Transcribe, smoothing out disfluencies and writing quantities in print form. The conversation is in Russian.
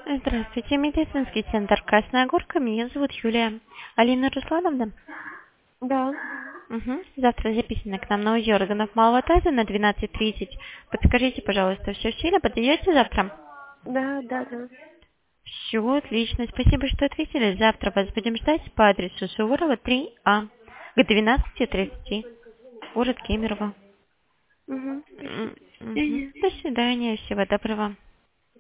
Здравствуйте, медицинский центр «Красная Горка». Меня зовут Юлия. Алина Руслановна? Да, Угу. Завтра записано к нам на УЗИ органов малого таза на 12:30. Подскажите, пожалуйста, все в силе? Подойдете завтра? да. Все, отлично. Спасибо, что ответили. Завтра вас будем ждать по адресу Суворова, 3А, к 12:30. Город Кемерово. Угу. Мгм. Спасибо. До свидания. Всего доброго.